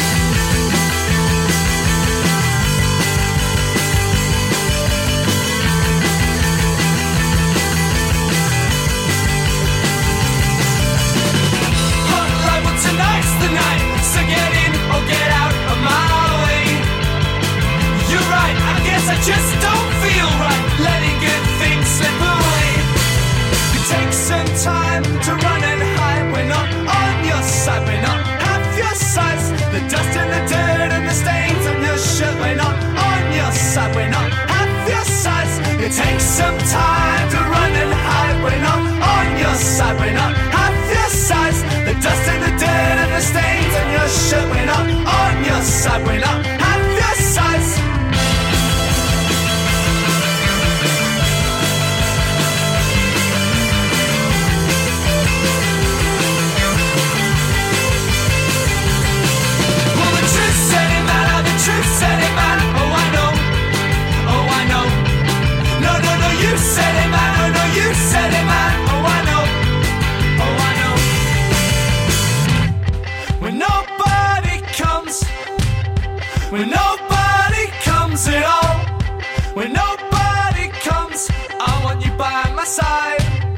Tonight's the night, so get in or get out of my way. You're right, I guess I just don't feel right letting good things slip away. It takes some time to run and hide. We're not on your side, we're not half your size. The dust and the dirt and the stains on your shirt. We're not on your side, we're not half your size. It takes some time to run and hide. We're not on your side, we're not half your size. The dust and the dirt and the stains on your shirt. We're not on your side, we're not half your size. Well, the truth said it, man. The truth said it, man. Oh, I know. Oh, I know. No, you said it, man. Oh, no, you said it, man. Oh, I know. Oh, I know. When nobody comes at all. When nobody comes, I want you by my side.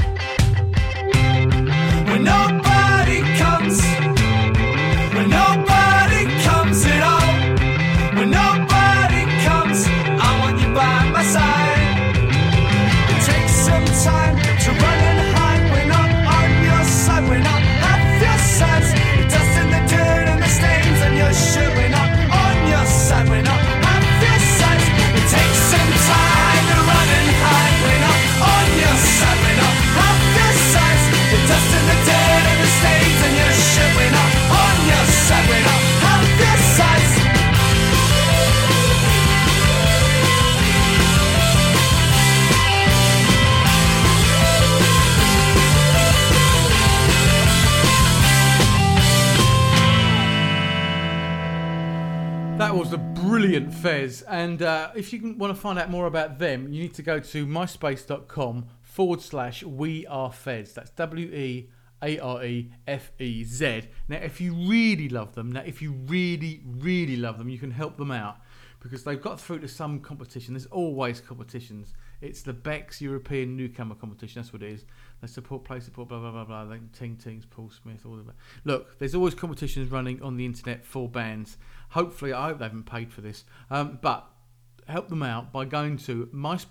When nobody comes at all. When nobody comes, I want you by my side. It takes some time to run and hide. We're not on your side, we're not half your size. The dust and the dirt and the stains on your shirt. We're not on your side, we're not half your size. It takes some time to run and hide. We're not on your side, we're not half your size. The dust and the dirt and the stains on your shirt. We're not on your side, we're not half your size. That was a brilliant Fez, and if you want to find out more about them, you need to go to myspace.com /We Are Fez. That's WEAREFEZ. Now, if you really love them, you can help them out because they've got through to some competition. There's always competitions. It's the Beck's European Newcomer Competition. That's what it is. They play support, blah, blah, blah, blah. Like Ting Tings, Paul Smith, all of that. Look, there's always competitions running on the internet for bands. Hopefully, I hope they haven't paid for this. But help them out by going to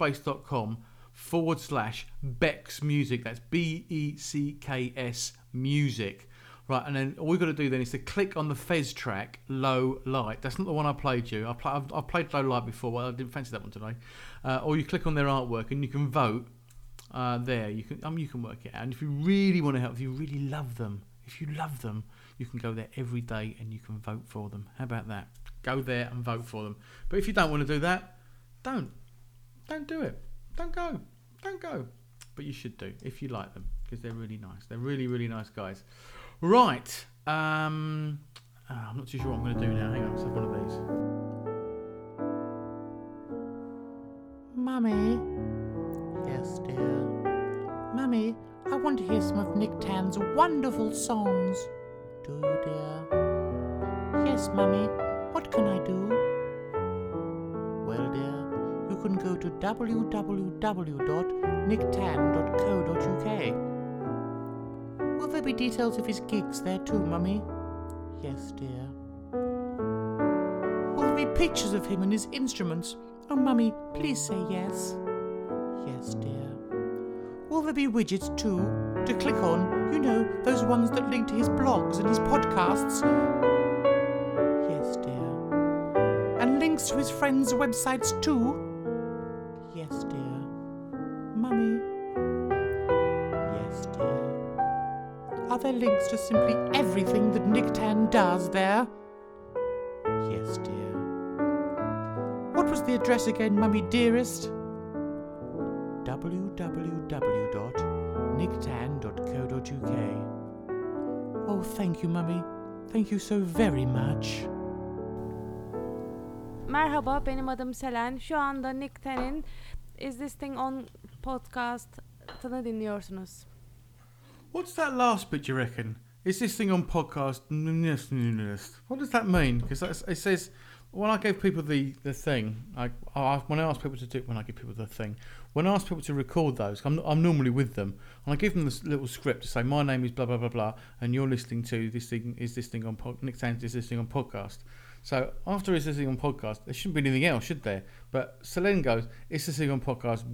myspace.com/Beck's Music. That's BECKS Music. Right, and then all we've got to do then is to click on the Fez track, Low Light. That's not the one I played you. I've played Low Light before, but I didn't fancy that one today. Or you click on their artwork and you can vote there. You can work it out. And if you really want to help, if you really love them, you can go there every day and you can vote for them. How about that? Go there and vote for them. But if you don't want to do that, don't do it. Don't go. But you should do if you like them because they're really nice. They're really, really nice guys. Right. I'm not too sure what I'm going to do now. Hang on, let's have one of these. Mummy. Yes, dear. Mummy, I want to hear some of Nick Tan's wonderful songs. Do you, dear? Yes, Mummy. What can I do? Well, dear, you can go to www.nicktan.co.uk. Will there be details of his gigs there too, Mummy? Yes, dear. Will there be pictures of him and his instruments? Oh, Mummy, please say yes. Yes, dear. Will there be widgets too, to click on? You know, those ones that link to his blogs and his podcasts? Yes, dear. And links to his friends' websites too? Yes, dear. Mummy? Yes, dear. Are there links to simply everything that Nick Tan does there? Yes, dear. What was the address again, Mummy dearest? www.nicktan.co.uk. Oh, thank you, Mummy. Thank you so very much. Merhaba, benim adım Selen. Şu anda Nick Tan'in Is This Thing On podcast'ını dinliyorsunuz. What's that last bit, you reckon? Is this thing on podcast? What does that mean? Because it says, when I gave people the thing, when I ask people to record those, I'm normally with them, and I give them this little script to say, my name is blah, blah, blah, blah, and you're listening to this thing, Is This Thing On Nick Tan's Is This Thing On Podcast. So after Is This Thing On Podcast, there shouldn't be anything else, should there? But Selene goes, Is This Thing On Podcast?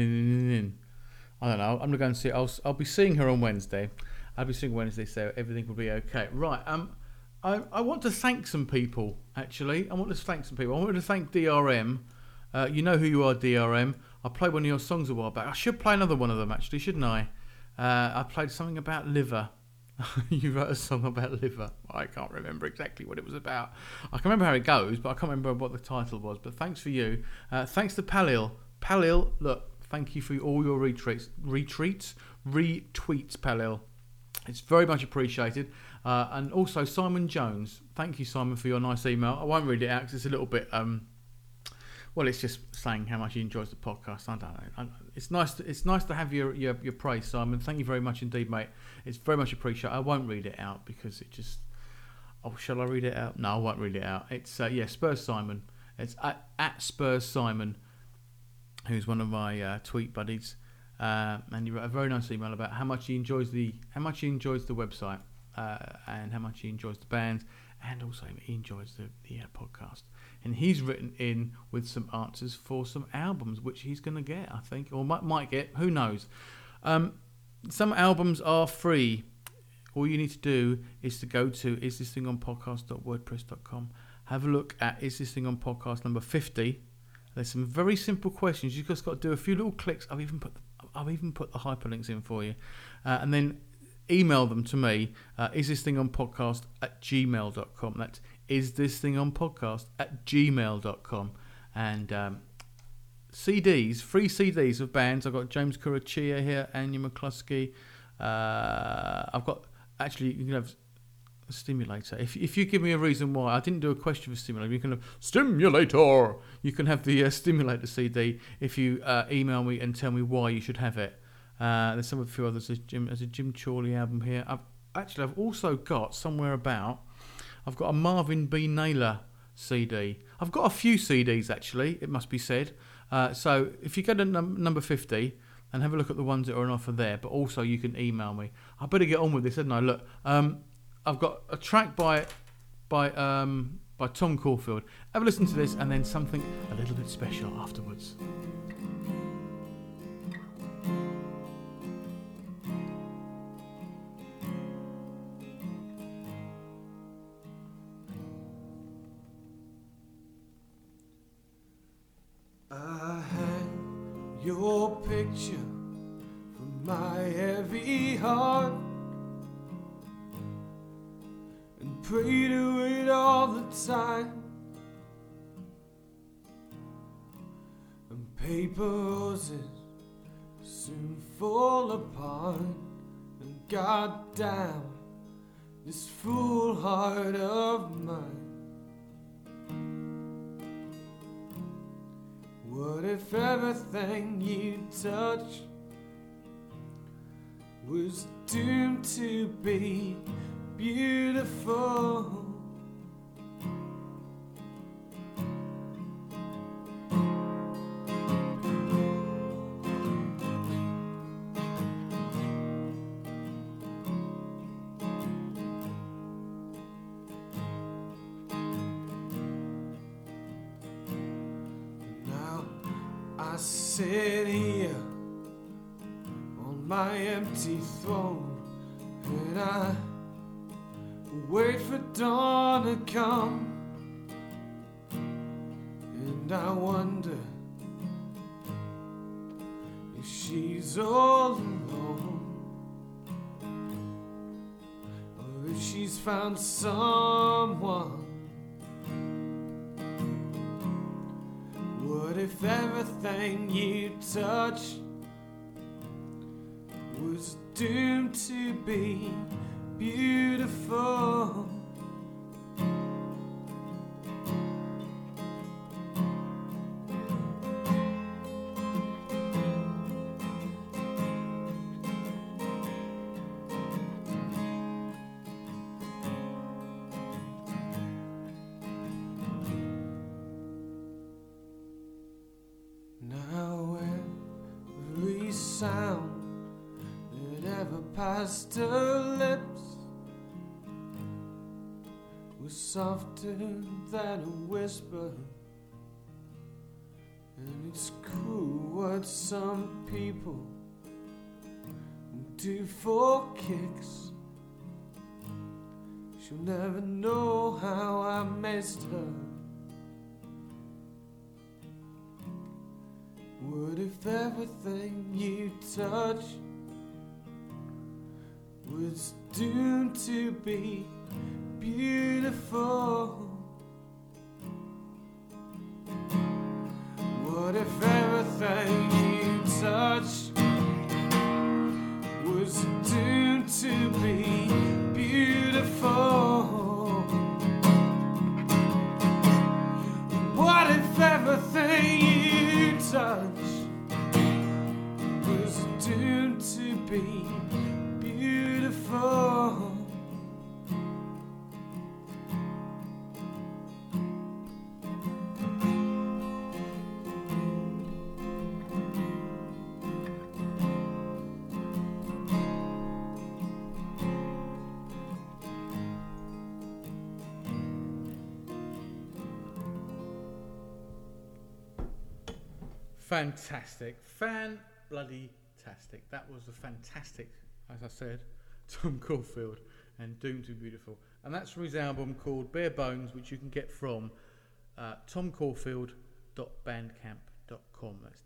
I don't know. I'm going to go and see. I'll be seeing her on Wednesday. So everything will be okay. Right. I want to thank some people. Actually, I want to thank DRM. You know who you are, DRM. I played one of your songs a while back. I should play another one of them, actually, shouldn't I? I played something about liver. You wrote a song about liver. I can't remember exactly what it was about. I can remember how it goes, but I can't remember what the title was. But thanks for you. Thanks to Palil. Palil, look, thank you for all your retweets, Palil. It's very much appreciated. And also Simon Jones. Thank you, Simon, for your nice email. I won't read it out because it's a little bit... well, it's just saying how much he enjoys the podcast. I don't know. It's nice to have your praise, Simon. Thank you very much indeed, mate. It's very much appreciated. I won't read it out because it just... Oh, shall I read it out? No, I won't read it out. It's Spurs Simon. It's at Spurs Simon, who's one of my tweet buddies, and he wrote a very nice email about how much he enjoys the website, and how much he enjoys the band, and also he enjoys the podcast. And he's written in with some answers for some albums which he's going to get, I think, or might get. Who knows? Some albums are free. All you need to do is to go to isthisthingOnPodcast.wordpress.com. Have a look at Is This Thing On Podcast number 50. There's some very simple questions. You've just got to do a few little clicks. I've even put the hyperlinks in for you, and then email them to me. isthisthingOnPodcast@gmail.com. That's isthisthingOnPodcast@gmail.com. And CDs, free CDs of bands. I've got James Kurachia here, Anya McCluskey. I've got, actually, you can have a Stimulator. If you give me a reason why, I didn't do a question for Stimulator. You can have Stimulator. You can have the Stimulator CD if you email me and tell me why you should have it. There's some of a few others. There's a Jim Chorley album here. I've also got somewhere about. I've got a Marvin B. Naylor CD. I've got a few CDs actually. It must be said. So if you go to number 50 and have a look at the ones that are on offer there, but also you can email me. I better get on with this, hadn't I? Look, I've got a track by Tom Caulfield. Have a listen to this, and then something a little bit special afterwards. I hang your picture from my heavy heart and pray to it all the time. And paper roses soon fall apart, and goddamn this fool heart of mine. What if everything you touch was doomed to be beautiful? I sit here on my empty throne, and I wait for dawn to come, and I wonder if she's all alone, or if she's found someone. What if everything you touch was doomed to be beautiful? Sound that ever passed her lips was softer than a whisper, and it's cruel what some people do for kicks. She'll never know how I missed her. What if everything you touch was doomed to be beautiful? What if everything you touch was doomed to be beautiful? What if everything you touch was doomed to be beautiful? Fantastic. Fan-bloody-tastic. That was a fantastic, as I said, Tom Caulfield and Doomed to be Beautiful. And that's from his album called Bare Bones, which you can get from tomcaulfield.bandcamp.com. That's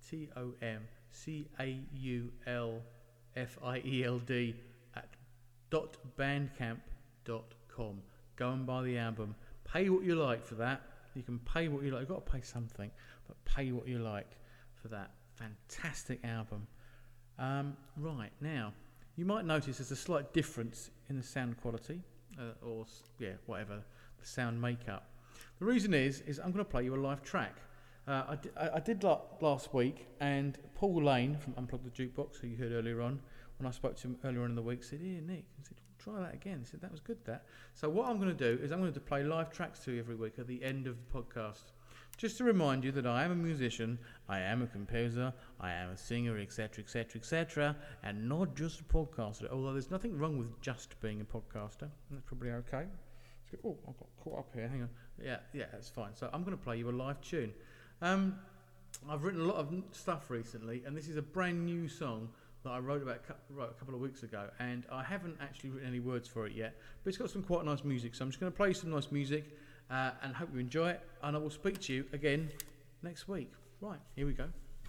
TOMCAULFIELD at .bandcamp.com. Go and buy the album. Pay what you like for that. You can pay what you like. You've got to pay something, but pay what you like for that fantastic album. Right, now, you might notice there's a slight difference in the sound quality, whatever, the sound makeup. The reason is I'm going to play you a live track. I did last week, and Paul Lane from Unplug the Jukebox, who you heard earlier on, when I spoke to him earlier on in the week, said, "Here, Nick," I said, "Try that again." He said, "That was good, that." So what I'm going to do is I'm going to play live tracks to you every week at the end of the podcast, just to remind you that I am a musician, I am a composer, I am a singer, etc., etc., etc., and not just a podcaster. Although there's nothing wrong with just being a podcaster, that's probably okay. Oh, I got caught up here. Hang on. Yeah, that's fine. So I'm going to play you a live tune. I've written a lot of stuff recently, and this is a brand new song that I wrote a couple of weeks ago, and I haven't actually written any words for it yet, but it's got some quite nice music, so I'm just going to play you some nice music, and hope you enjoy it, and I will speak to you again next week. Right, here we go.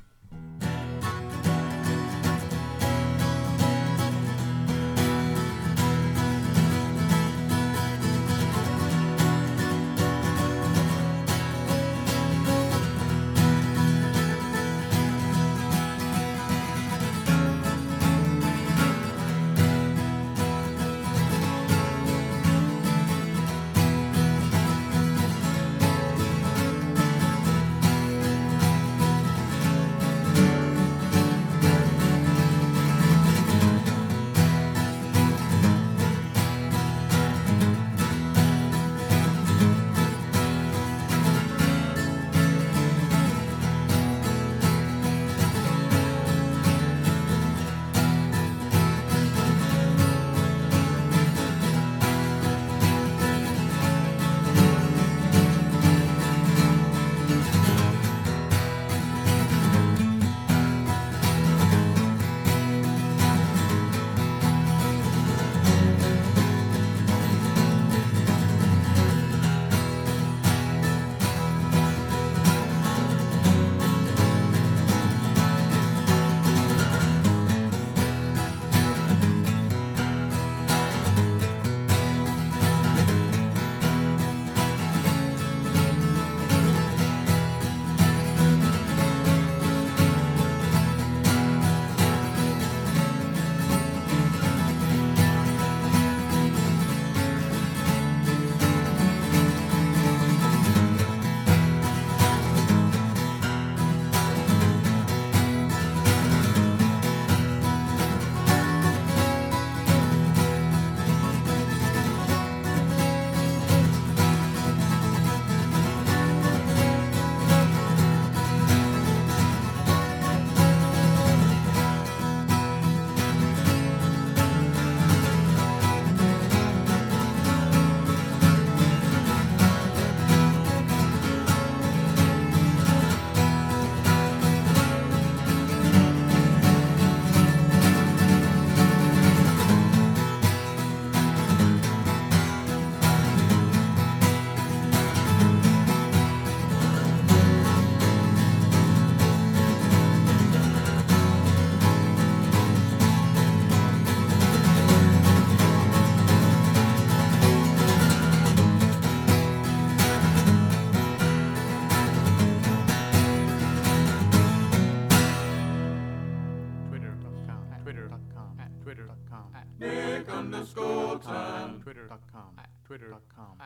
Nick_Tan. Twitter.com. Twitter.com.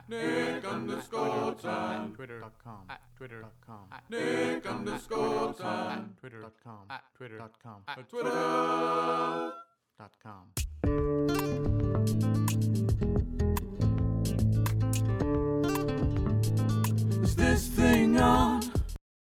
Nick_Tan. Twitter.com. Twitter.com. Nick_Tan. Twitter.com. Twitter.com. Twitter.com. Twitter.com.